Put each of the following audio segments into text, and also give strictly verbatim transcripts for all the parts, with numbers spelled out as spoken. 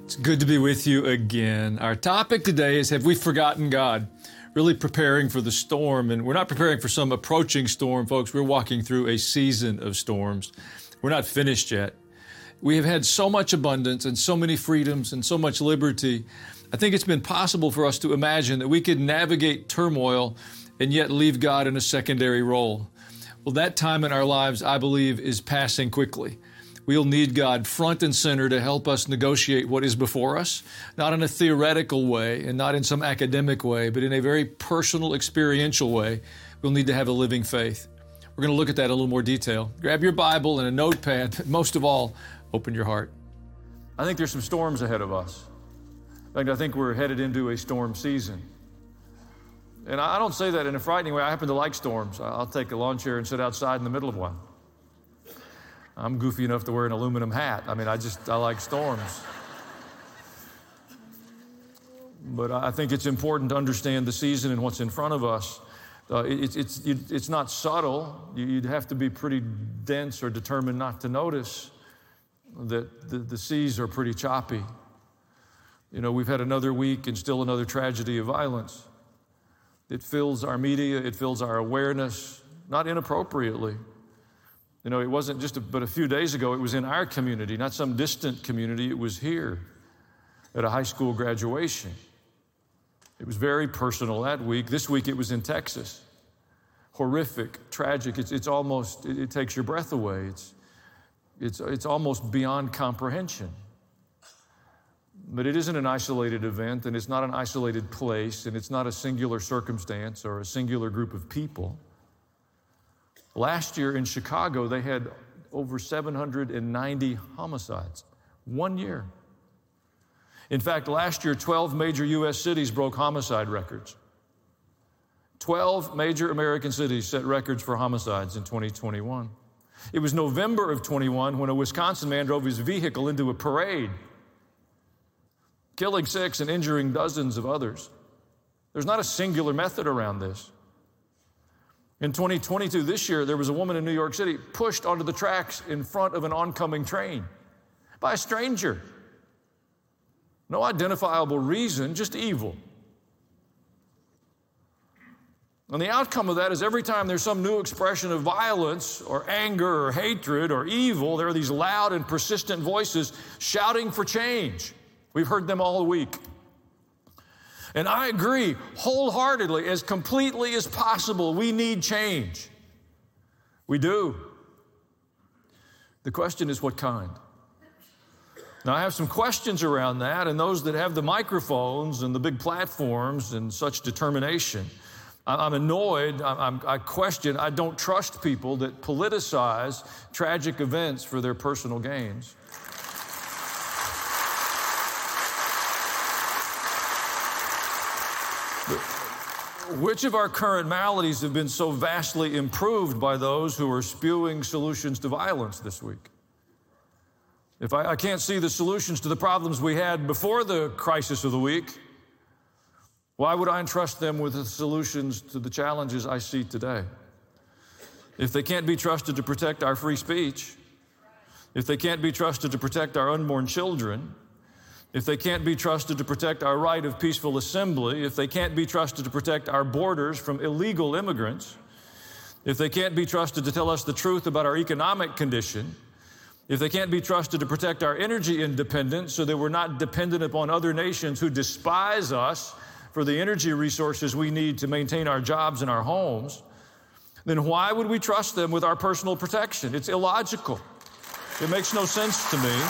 It's good to be with you again. Our topic today is, have we forgotten God? Really preparing for the storm. And we're not preparing for some approaching storm, folks. We're walking through a season of storms. We're not finished yet. We have had so much abundance and so many freedoms and so much liberty. I think it's been possible for us to imagine that we could navigate turmoil and yet leave God in a secondary role. Well, that time in our lives, I believe, is passing quickly. We'll need God front and center to help us negotiate what is before us, not in a theoretical way and not in some academic way, but in a very personal, experiential way. We'll need to have a living faith. We're going to look at that in a little more detail. Grab your Bible and a notepad, but most of all, open your heart. I think there's some storms ahead of us. In fact, I think we're headed into a storm season. And I don't say that in a frightening way. I happen to like storms. I'll take a lawn chair and sit outside in the middle of one. I'm goofy enough to wear an aluminum hat. I mean, I just, I like storms. But I think it's important to understand the season and what's in front of us. Uh, it, it's, it's not subtle. You'd have to be pretty dense or determined not to notice that the, the seas are pretty choppy. You know, we've had another week and still another tragedy of violence. It fills our media, it fills our awareness, not inappropriately. You know, it wasn't just a, but a few days ago, it was in our community, not some distant community. It was here at a high school graduation. It was very personal that week. This week it was in Texas. Horrific, tragic. It's, it's almost, it, it takes your breath away. It's, it's, it's almost beyond comprehension. But it isn't an isolated event, and it's not an isolated place, and it's not a singular circumstance or a singular group of people. Last year in Chicago, they had over seven hundred ninety homicides. One year. In fact, last year, twelve major U S cities broke homicide records. twelve major American cities set records for homicides in twenty twenty-one. It was November of twenty-one when a Wisconsin man drove his vehicle into a parade, killing six and injuring dozens of others. There's not a singular method around this. In twenty twenty-two, this year, there was a woman in New York City pushed onto the tracks in front of an oncoming train by a stranger. No identifiable reason, just evil. And the outcome of that is every time there's some new expression of violence or anger or hatred or evil, there are these loud and persistent voices shouting for change. We've heard them all week. And I agree wholeheartedly, as completely as possible, we need change. We do. The question is, what kind? Now, I have some questions around that, and those that have the microphones and the big platforms and such determination. I'm annoyed, I'm, I question, I don't trust people that politicize tragic events for their personal gains. Which of our current maladies have been so vastly improved by those who are spewing solutions to violence this week? If I, I can't see the solutions to the problems we had before the crisis of the week, why would I entrust them with the solutions to the challenges I see today? If they can't be trusted to protect our free speech, if they can't be trusted to protect our unborn children, if they can't be trusted to protect our right of peaceful assembly, if they can't be trusted to protect our borders from illegal immigrants, if they can't be trusted to tell us the truth about our economic condition, if they can't be trusted to protect our energy independence so that we're not dependent upon other nations who despise us for the energy resources we need to maintain our jobs and our homes, then why would we trust them with our personal protection? It's illogical. It makes no sense to me.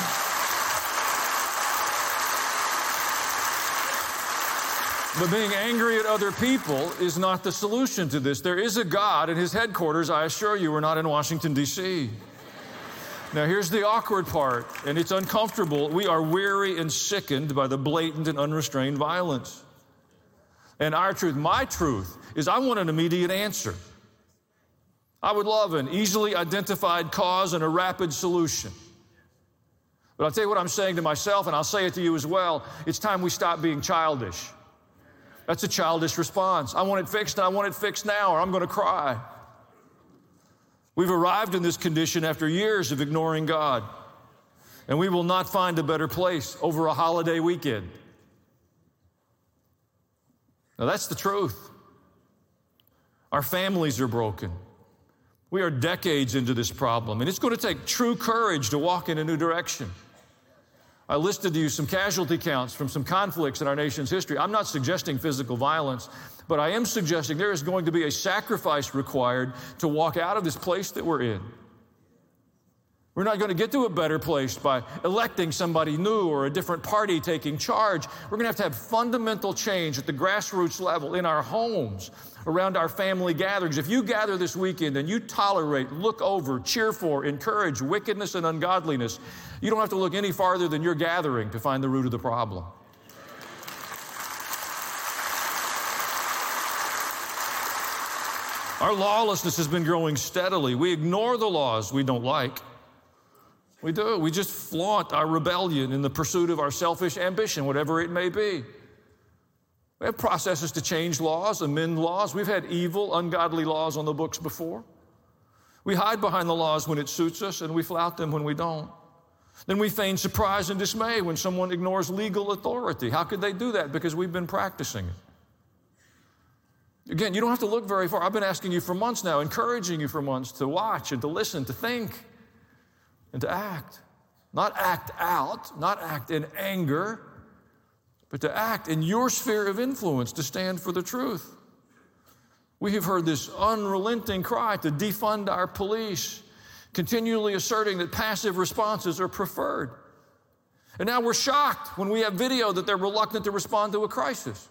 But being angry at other people is not the solution to this. There is a God, and his headquarters, I assure you, are not in Washington, D C Now, here's the awkward part, and it's uncomfortable. We are weary and sickened by the blatant and unrestrained violence. And our truth, my truth, is I want an immediate answer. I would love an easily identified cause and a rapid solution. But I'll tell you what I'm saying to myself, and I'll say it to you as well. It's time we stop being childish. That's a childish response. I want it fixed, and I want it fixed now, or I'm going to cry. We've arrived in this condition after years of ignoring God. And we will not find a better place over a holiday weekend. Now, that's the truth. Our families are broken. We are decades into this problem, and it's going to take true courage to walk in a new direction. I listed to you some casualty counts from some conflicts in our nation's history. I'm not suggesting physical violence, but I am suggesting there is going to be a sacrifice required to walk out of this place that we're in. We're not going to get to a better place by electing somebody new or a different party taking charge. We're going to have to have fundamental change at the grassroots level in our homes, around our family gatherings. If you gather this weekend and you tolerate, look over, cheer for, encourage wickedness and ungodliness, you don't have to look any farther than your gathering to find the root of the problem. Our lawlessness has been growing steadily. We ignore the laws we don't like. We do. We just flaunt our rebellion in the pursuit of our selfish ambition, whatever it may be. We have processes to change laws, amend laws. We've had evil, ungodly laws on the books before. We hide behind the laws when it suits us, and we flout them when we don't. Then we feign surprise and dismay when someone ignores legal authority. How could they do that? Because we've been practicing it. Again, you don't have to look very far. I've been asking you for months now, encouraging you for months to watch and to listen, to think, and to act. Not act out, not act in anger, but to act in your sphere of influence, to stand for the truth. We have heard this unrelenting cry to defund our police, continually asserting that passive responses are preferred. And now we're shocked when we have video that they're reluctant to respond to a crisis.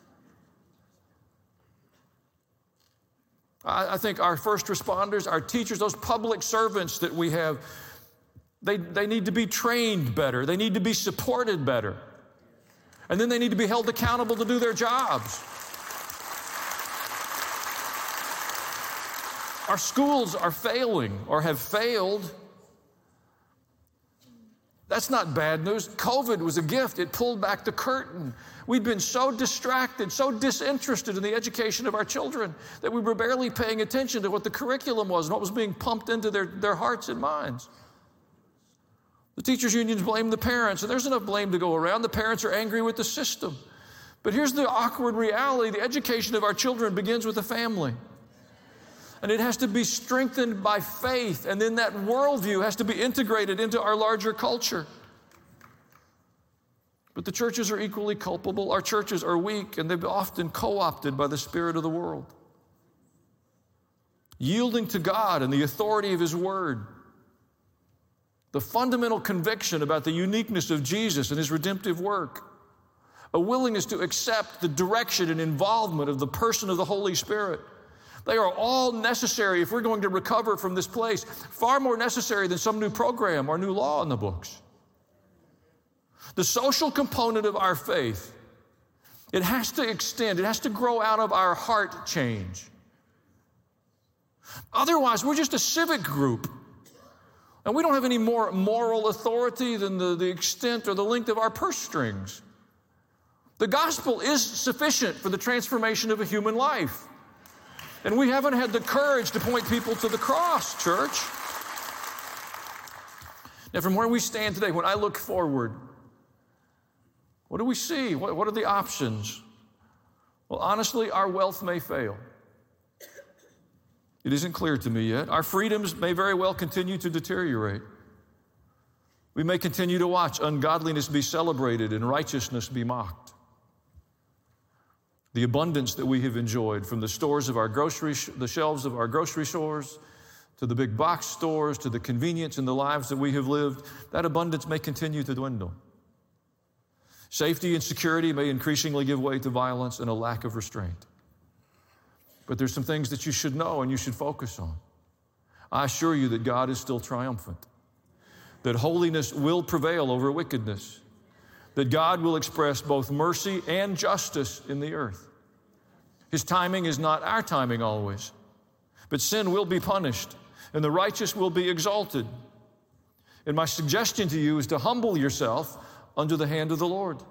I, I think our first responders, our teachers, those public servants that we have, they, they need to be trained better. They need to be supported better. And then they need to be held accountable to do their jobs. Our schools are failing or have failed. That's not bad news. COVID was a gift. It pulled back the curtain. We've been so distracted, so disinterested in the education of our children that we were barely paying attention to what the curriculum was and what was being pumped into their, their hearts and minds. The teachers' unions blame the parents, and there's enough blame to go around. The parents are angry with the system. But here's the awkward reality. The education of our children begins with the family. And it has to be strengthened by faith, and then that worldview has to be integrated into our larger culture. But the churches are equally culpable. Our churches are weak, and they've often co-opted by the spirit of the world. Yielding to God and the authority of His Word, the fundamental conviction about the uniqueness of Jesus and His redemptive work, a willingness to accept the direction and involvement of the person of the Holy Spirit. They are all necessary if we're going to recover from this place, far more necessary than some new program or new law in the books. The social component of our faith, it has to extend, it has to grow out of our heart change. Otherwise, we're just a civic group, and we don't have any more moral authority than the, the extent or the length of our purse strings. The gospel is sufficient for the transformation of a human life. And we haven't had the courage to point people to the cross, church. Now, from where we stand today, when I look forward, what do we see? What, what are the options? Well, honestly, our wealth may fail. It isn't clear to me yet. Our freedoms may very well continue to deteriorate. We may continue to watch ungodliness be celebrated and righteousness be mocked. The abundance that we have enjoyed from the stores of our grocery, the shelves of our grocery stores, to the big box stores, to the convenience in the lives that we have lived, that abundance may continue to dwindle. Safety and security may increasingly give way to violence and a lack of restraint. But there's some things that you should know and you should focus on. I assure you that God is still triumphant, that holiness will prevail over wickedness, that God will express both mercy and justice in the earth. His timing is not our timing always, but sin will be punished and the righteous will be exalted. And my suggestion to you is to humble yourself under the hand of the Lord.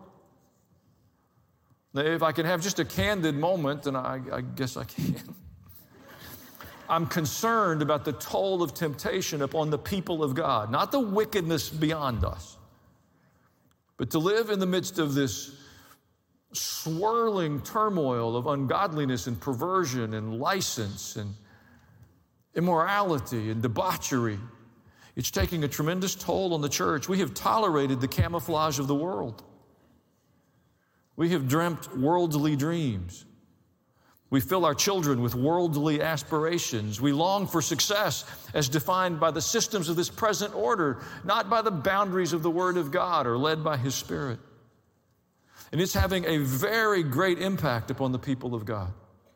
Now, if I can have just a candid moment, and I, I guess I can. I'm concerned about the toll of temptation upon the people of God, not the wickedness beyond us, but to live in the midst of this swirling turmoil of ungodliness and perversion and license and immorality and debauchery. It's taking a tremendous toll on the church. We have tolerated the camouflage of the world. We have dreamt worldly dreams. We fill our children with worldly aspirations. We long for success as defined by the systems of this present order, not by the boundaries of the Word of God or led by His Spirit. And it's having a very great impact upon the people of God.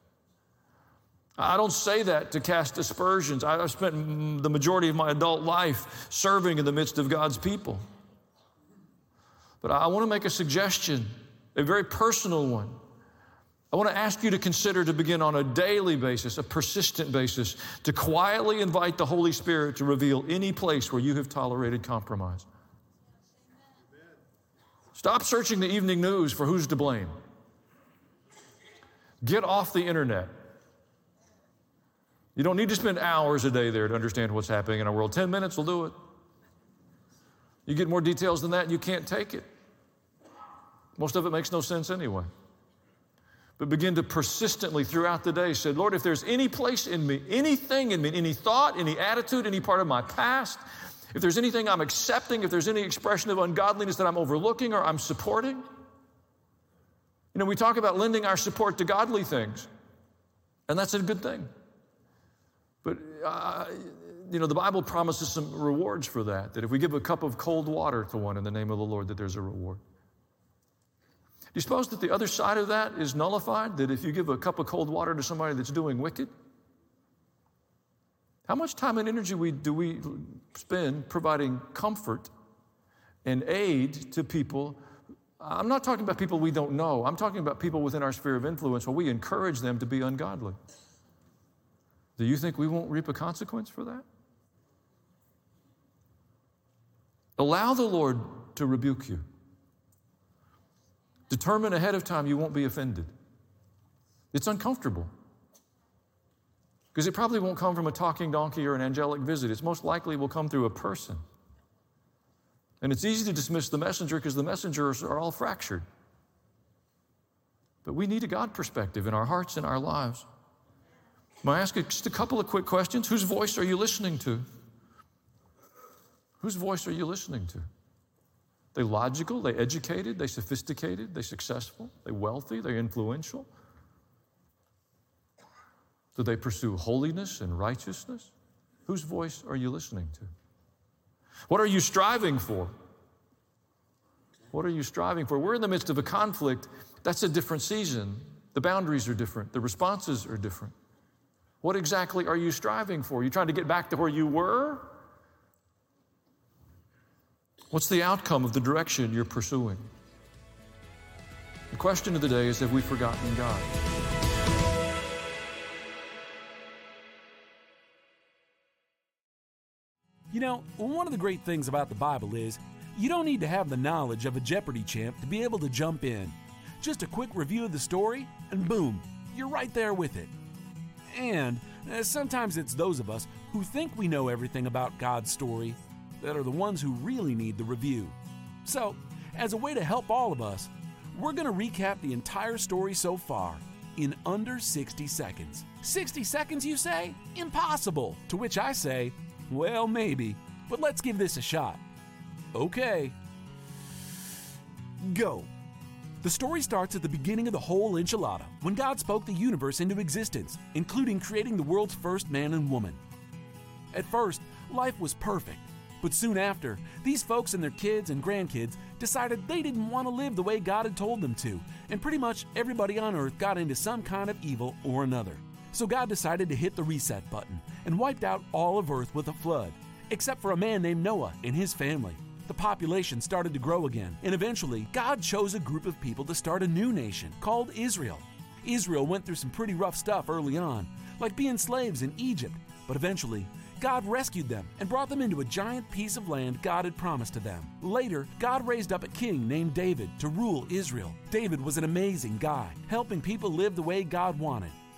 I don't say that to cast aspersions. I've spent the majority of my adult life serving in the midst of God's people. But I want to make a suggestion, a very personal one. I want to ask you to consider to begin on a daily basis, a persistent basis, to quietly invite the Holy Spirit to reveal any place where you have tolerated compromise. Stop searching the evening news for who's to blame. Get off the internet. You don't need to spend hours a day there to understand what's happening in our world. Ten minutes will do it. You get more details than that, and you can't take it. Most of it makes no sense anyway. But begin to persistently throughout the day say, Lord, if there's any place in me, anything in me, any thought, any attitude, any part of my past, if there's anything I'm accepting, if there's any expression of ungodliness that I'm overlooking or I'm supporting. You know, we talk about lending our support to godly things, and that's a good thing. But, uh, you know, the Bible promises some rewards for that, that if we give a cup of cold water to one in the name of the Lord, that there's a reward. Do you suppose that the other side of that is nullified, that if you give a cup of cold water to somebody that's doing wicked? How much time and energy we, do we spend providing comfort and aid to people? I'm not talking about people we don't know. I'm talking about people within our sphere of influence where we encourage them to be ungodly. Do you think we won't reap a consequence for that? Allow the Lord to rebuke you. Determine ahead of time you won't be offended. It's uncomfortable. Because it probably won't come from a talking donkey or an angelic visit. It's most likely will come through a person. And it's easy to dismiss the messenger because the messengers are all fractured. But we need a God perspective in our hearts and our lives. May I ask you just a couple of quick questions? Whose voice are you listening to? Whose voice are you listening to? They logical, they educated, they sophisticated, they successful, they wealthy, they influential. Do they pursue holiness and righteousness? Whose voice are you listening to? What are you striving for? What are you striving for? We're in the midst of a conflict. That's a different season. The boundaries are different. The responses are different. What exactly are you striving for? Are you trying to get back to where you were? What's the outcome of the direction you're pursuing? The question of the day is, have we forgotten God? You know, one of the great things about the Bible is you don't need to have the knowledge of a Jeopardy champ to be able to jump in. Just a quick review of the story, and boom, you're right there with it. And uh, sometimes it's those of us who think we know everything about God's story that are the ones who really need the review. So, as a way to help all of us, we're going to recap the entire story so far in under sixty seconds. sixty seconds, you say? Impossible! To which I say, well, maybe, but let's give this a shot. Okay. Go. The story starts at the beginning of the whole enchilada, when God spoke the universe into existence, including creating the world's first man and woman. At first, life was perfect. But soon after, these folks and their kids and grandkids decided they didn't want to live the way God had told them to, and pretty much everybody on earth got into some kind of evil or another. So God decided to hit the reset button and wiped out all of earth with a flood, except for a man named Noah and his family. The population started to grow again, and eventually, God chose a group of people to start a new nation called Israel. Israel went through some pretty rough stuff early on, like being slaves in Egypt, but eventually, God rescued them and brought them into a giant piece of land God had promised to them. Later, God raised up a king named David to rule Israel. David was an amazing guy, helping people live the way God wanted.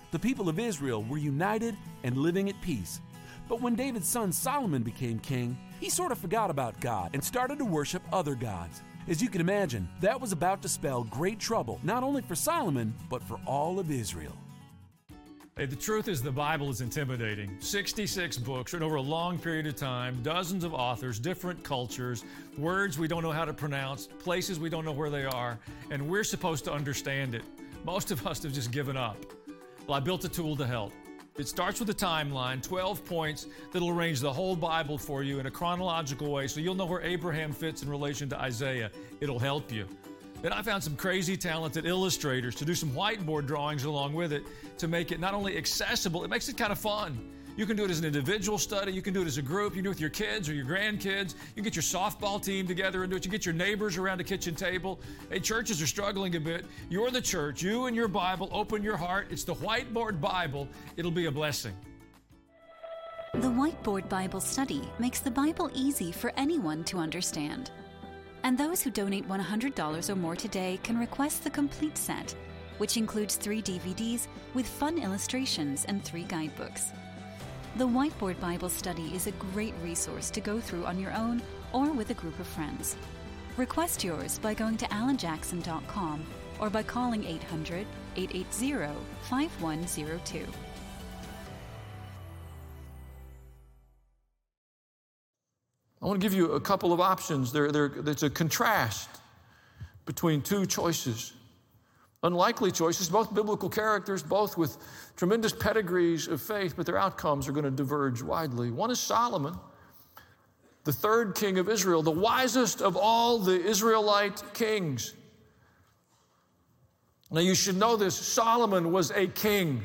The people of Israel were united and living at peace. But when David's son Solomon became king, he sort of forgot about God and started to worship other gods. As you can imagine, that was about to spell great trouble, not only for Solomon, but for all of Israel. Hey, the truth is the Bible is intimidating. sixty-six books written over a long period of time, dozens of authors, different cultures, words we don't know how to pronounce, places we don't know where they are, and we're supposed to understand it. Most of us have just given up. Well, I built a tool to help. It starts with a timeline, twelve points that'll arrange the whole Bible for you in a chronological way so you'll know where Abraham fits in relation to Isaiah. It'll help you. Then I found some crazy talented illustrators to do some whiteboard drawings along with it to make it not only accessible, it makes it kind of fun. You can do it as an individual study, you can do it as a group, you can do it with your kids or your grandkids, you can get your softball team together and do it, you can get your neighbors around a kitchen table. Hey, churches are struggling a bit. You're the church, you and your Bible, open your heart. It's the Whiteboard Bible. It'll be a blessing. The Whiteboard Bible Study makes the Bible easy for anyone to understand. And those who donate one hundred dollars or more today can request the complete set, which includes three D V Ds with fun illustrations and three guidebooks. The Whiteboard Bible Study is a great resource to go through on your own or with a group of friends. Request yours by going to alan jackson dot com or by calling eight hundred, eight eight zero, five one zero two. I want to give you a couple of options. There, there, there's a contrast between two choices. Unlikely choices, both biblical characters, both with tremendous pedigrees of faith, but their outcomes are going to diverge widely. One is Solomon, the third king of Israel, the wisest of all the Israelite kings. Now you should know this, Solomon was a king.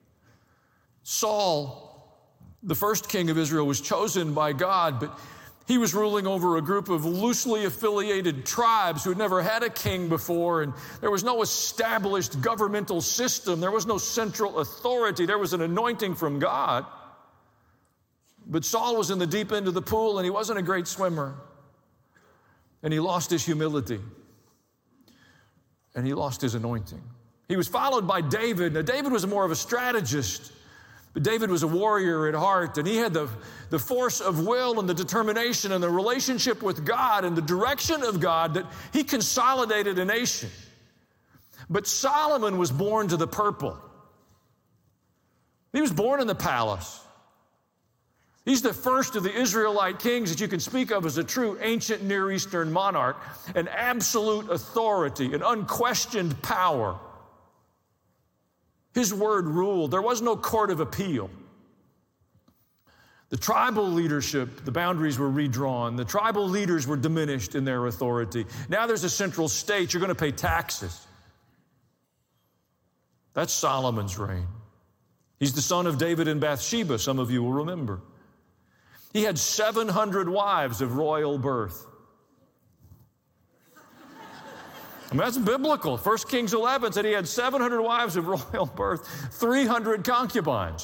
Saul, the first king of Israel, was chosen by God, but he was ruling over a group of loosely affiliated tribes who had never had a king before, and there was no established governmental system. There was no central authority. There was an anointing from God. But Saul was in the deep end of the pool, and he wasn't a great swimmer. And he lost his humility. And he lost his anointing. He was followed by David. Now, David was more of a strategist. But David was a warrior at heart, and he had the, the force of will and the determination and the relationship with God and the direction of God that he consolidated a nation. But Solomon was born to the purple. He was born in the palace. He's the first of the Israelite kings that you can speak of as a true ancient Near Eastern monarch, an absolute authority, an unquestioned power. His word ruled. There was no court of appeal. The tribal leadership, the boundaries were redrawn. The tribal leaders were diminished in their authority. Now there's a central state. You're going to pay taxes. That's Solomon's reign. He's the son of David and Bathsheba, some of you will remember. He had seven hundred wives of royal birth. I mean, that's biblical. First Kings eleven said he had seven hundred wives of royal birth, three hundred concubines.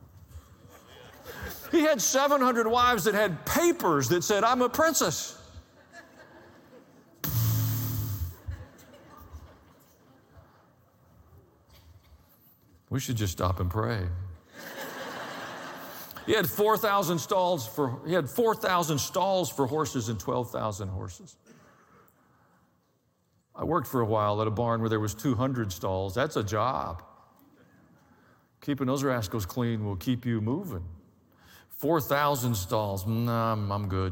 He had seven hundred wives that had papers that said, I'm a princess. We should just stop and pray. He had four thousand stalls for, he had four thousand stalls for horses and twelve thousand horses. I worked for a while at a barn where there was two hundred stalls. That's a job. Keeping those rascals clean will keep you moving. four thousand stalls, nah, I'm, I'm good.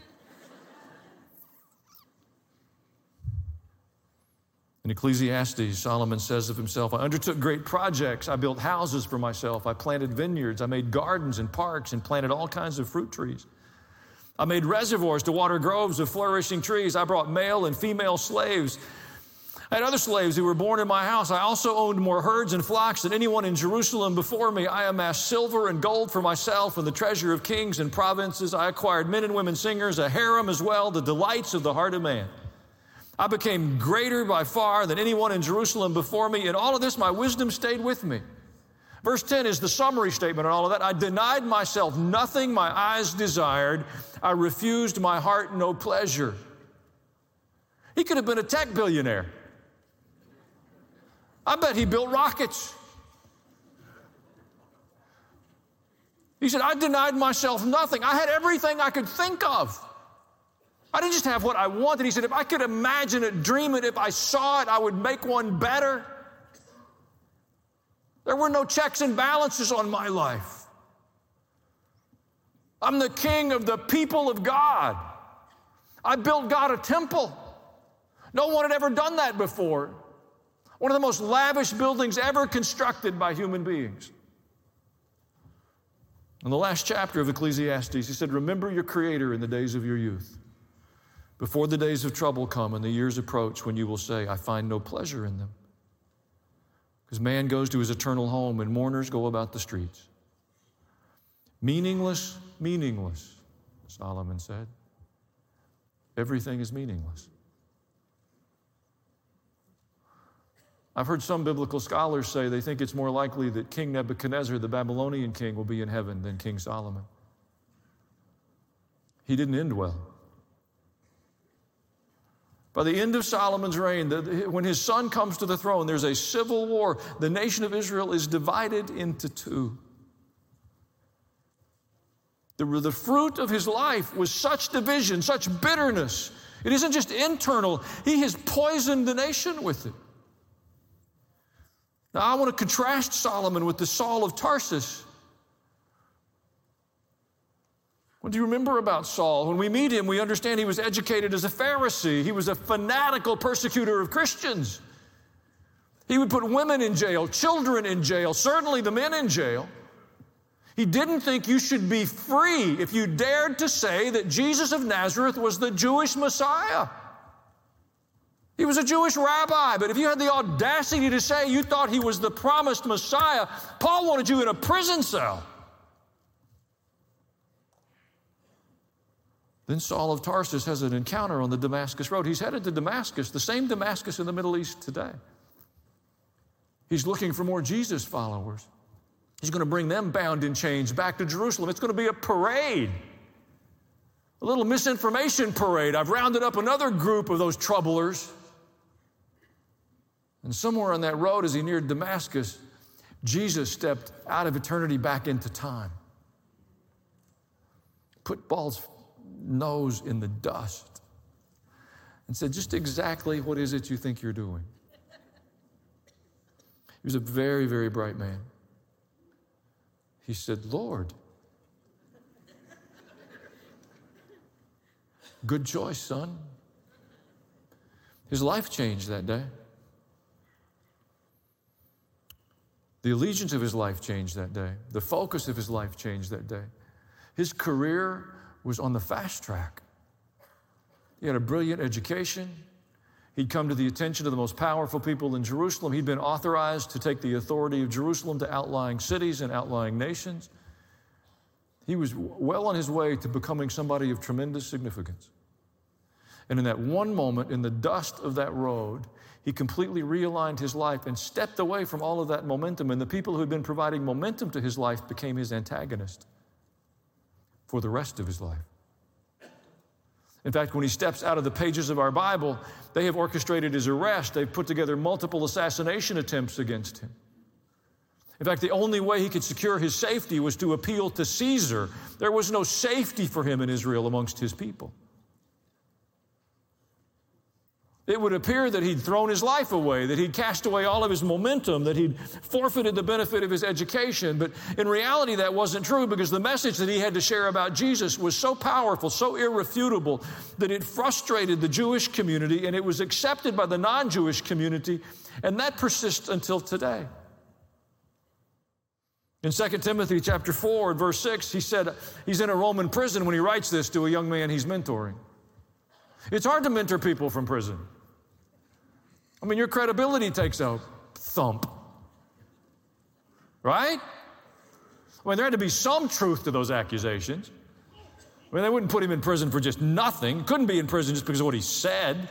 In Ecclesiastes, Solomon says of himself, I undertook great projects. I built houses for myself. I planted vineyards. I made gardens and parks and planted all kinds of fruit trees. I made reservoirs to water groves of flourishing trees. I brought male and female slaves. I had other slaves who were born in my house. I also owned more herds and flocks than anyone in Jerusalem before me. I amassed silver and gold for myself and the treasure of kings and provinces. I acquired men and women singers, a harem as well, the delights of the heart of man. I became greater by far than anyone in Jerusalem before me. In all of this, my wisdom stayed with me. Verse ten is the summary statement on all of that. I denied myself nothing my eyes desired. I refused my heart no pleasure. He could have been a tech billionaire. I bet he built rockets. He said, I denied myself nothing. I had everything I could think of. I didn't just have what I wanted. He said, if I could imagine it, dream it, if I saw it, I would make one better. There were no checks and balances on my life. I'm the king of the people of God. I built God a temple. No one had ever done that before. One of the most lavish buildings ever constructed by human beings. In the last chapter of Ecclesiastes, he said, remember your Creator in the days of your youth, before the days of trouble come and the years approach when you will say, I find no pleasure in them. Because man goes to his eternal home and mourners go about the streets. Meaningless, meaningless, Solomon said. Everything is meaningless. I've heard some biblical scholars say they think it's more likely that King Nebuchadnezzar, the Babylonian king, will be in heaven than King Solomon. He didn't end well. By the end of Solomon's reign, when his son comes to the throne, there's a civil war. The nation of Israel is divided into two. The, the fruit of his life was such division, such bitterness. It isn't just internal. He has poisoned the nation with it. Now, I want to contrast Solomon with the Saul of Tarsus. What do you remember about Saul? When we meet him, we understand he was educated as a Pharisee. He was a fanatical persecutor of Christians. He would put women in jail, children in jail, certainly the men in jail. He didn't think you should be free if you dared to say that Jesus of Nazareth was the Jewish Messiah. He was a Jewish rabbi, but if you had the audacity to say you thought he was the promised Messiah, Paul wanted you in a prison cell. Then Saul of Tarsus has an encounter on the Damascus road. He's headed to Damascus, the same Damascus in the Middle East today. He's looking for more Jesus followers. He's going to bring them bound in chains back to Jerusalem. It's going to be a parade, a little misinformation parade. I've rounded up another group of those troublers. And somewhere on that road, as he neared Damascus, Jesus stepped out of eternity back into time, put Paul's nose in the dust, and said, just exactly what is it you think you're doing? He was a very, very bright man. He said, Lord. Good choice, son. His life changed that day. The allegiance of his life changed that day. The focus of his life changed that day. His career was on the fast track. He had a brilliant education. He'd come to the attention of the most powerful people in Jerusalem. He'd been authorized to take the authority of Jerusalem to outlying cities and outlying nations. He was well on his way to becoming somebody of tremendous significance. And in that one moment, in the dust of that road, he completely realigned his life and stepped away from all of that momentum. And the people who had been providing momentum to his life became his antagonist for the rest of his life. In fact, when he steps out of the pages of our Bible, they have orchestrated his arrest. They've put together multiple assassination attempts against him. In fact, the only way he could secure his safety was to appeal to Caesar. There was no safety for him in Israel amongst his people. It would appear that he'd thrown his life away, that he'd cast away all of his momentum, that he'd forfeited the benefit of his education. But in reality, that wasn't true, because the message that he had to share about Jesus was so powerful, so irrefutable, that it frustrated the Jewish community, and it was accepted by the non-Jewish community, and that persists until today. In Second Timothy chapter four, verse six, he said he's in a Roman prison when he writes this to a young man he's mentoring. It's hard to mentor people from prison. I mean, your credibility takes a thump, right? I mean, there had to be some truth to those accusations. I mean, they wouldn't put him in prison for just nothing. Couldn't be in prison just because of what he said.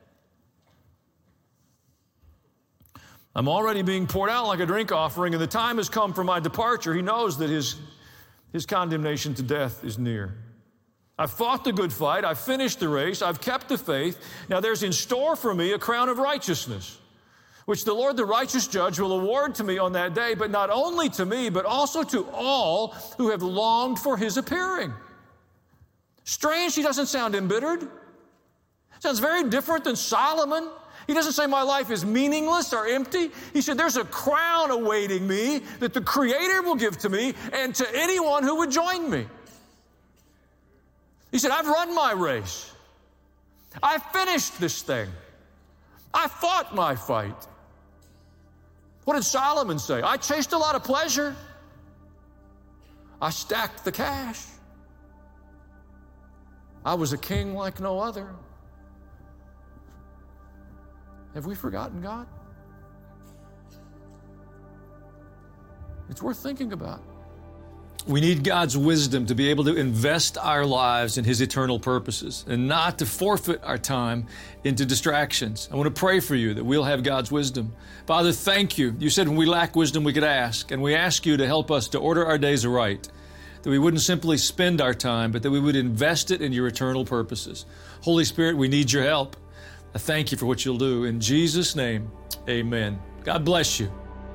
I'm already being poured out like a drink offering, and the time has come for my departure. He knows that his, his condemnation to death is near. I've fought the good fight. I've finished the race. I've kept the faith. Now there's in store for me a crown of righteousness, which the Lord, the righteous judge, will award to me on that day, but not only to me, but also to all who have longed for his appearing. Strange, he doesn't sound embittered. Sounds very different than Solomon. He doesn't say my life is meaningless or empty. He said there's a crown awaiting me that the Creator will give to me and to anyone who would join me. He said, I've run my race. I finished this thing. I fought my fight. What did Solomon say? I chased a lot of pleasure. I stacked the cash. I was a king like no other. Have we forgotten God? It's worth thinking about. We need God's wisdom to be able to invest our lives in his eternal purposes and not to forfeit our time into distractions. I want to pray for you that we'll have God's wisdom. Father, thank you. You said when we lack wisdom, we could ask, and we ask you to help us to order our days aright, that we wouldn't simply spend our time, but that we would invest it in your eternal purposes. Holy Spirit, we need your help. I thank you for what you'll do. In Jesus' name, amen. God bless you.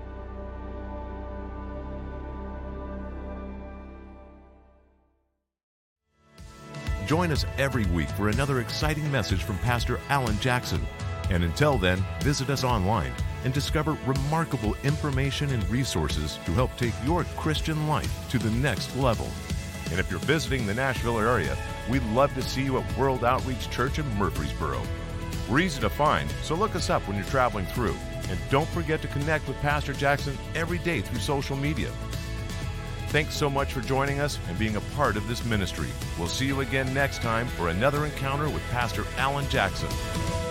Join us every week for another exciting message from Pastor Alan Jackson. And until then, visit us online and discover remarkable information and resources to help take your Christian life to the next level. And if you're visiting the Nashville area, we'd love to see you at World Outreach Church in Murfreesboro. We're easy to find, so look us up when you're traveling through. And don't forget to connect with Pastor Jackson every day through social media. Thanks so much for joining us and being a part of this ministry. We'll see you again next time for another encounter with Pastor Alan Jackson.